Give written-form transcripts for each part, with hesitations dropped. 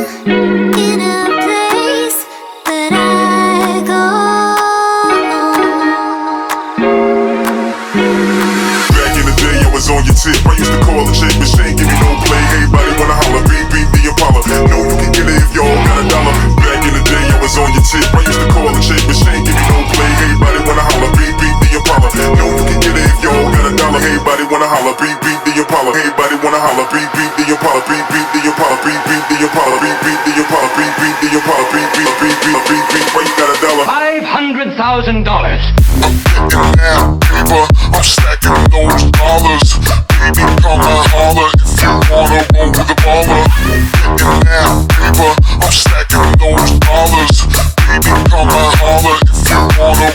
in a place that I go. Back in the day, I was on your tip. I used to call the shake machine, give me no play. Everybody wanna holler, beat the Impala. No, you can get it if y'all got a dollar. Back in the day, I was on your tip. I used to call the shake machine, give me no play. Everybody wanna holler, beat the Impala. No, you can get it if y'all got a dollar. Everybody wanna holler, beat the Impala. Everybody wanna holler, beat the Impala. Beat the Impala. Beat the Impala. Beat the Impala. Beat the Impala. Beat. Why you got a dollar? $500,000. I'm getting that paper. I'm stacking those dollars. Baby, come and holler if you wanna roll with a baller. Getting that paper. I'm stacking those dollars. Baby, come and holler if you wanna.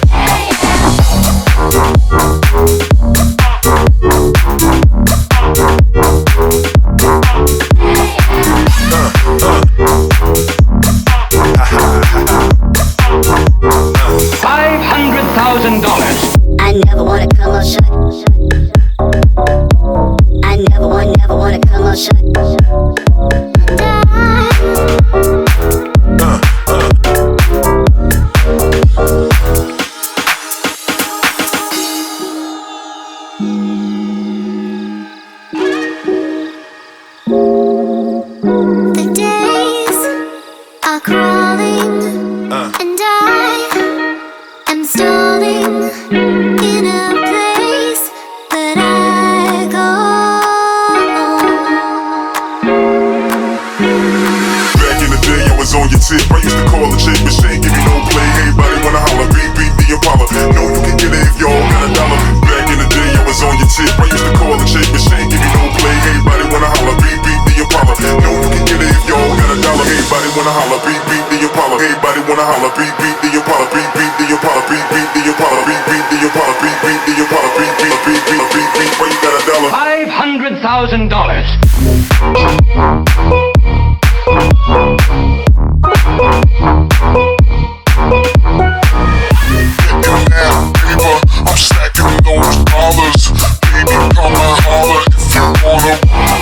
$500,000. I never wanna come up short. I never wanna come up short. The days are crawling, and I am stalling in a place that I go. Back in the day, I was on your tip. I used to call the shake machine, give me no play. Everybody wanna holler, beat the Impala. No, you can get it if y'all got a dollar. Back in the day, I was on your tip. I used to call the shake machine, give me no play. Everybody wanna holler, beat the Impala. No, you can get it if y'all got a dollar. Everybody wanna holler, beat the Impala. Everybody wanna holler, beat the Impala. Beat the Impala. Beat the Impala. Beat the Impala. Beat the Impala. Beat. Why you got a dollar? $500,000. I'm stacking those dollars. Baby, come and holler if you wanna.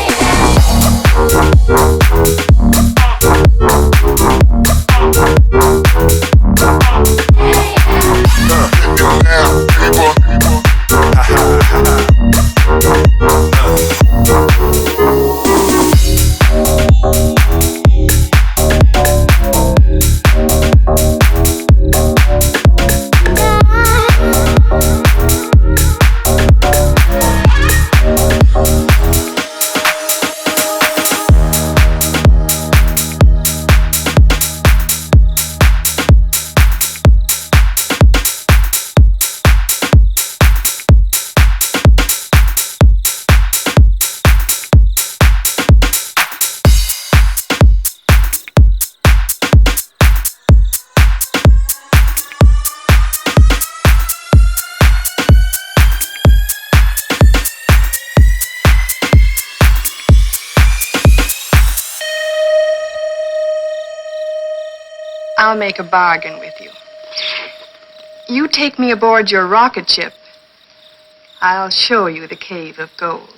I'll make a bargain with you. You take me aboard your rocket ship, I'll show you the cave of gold.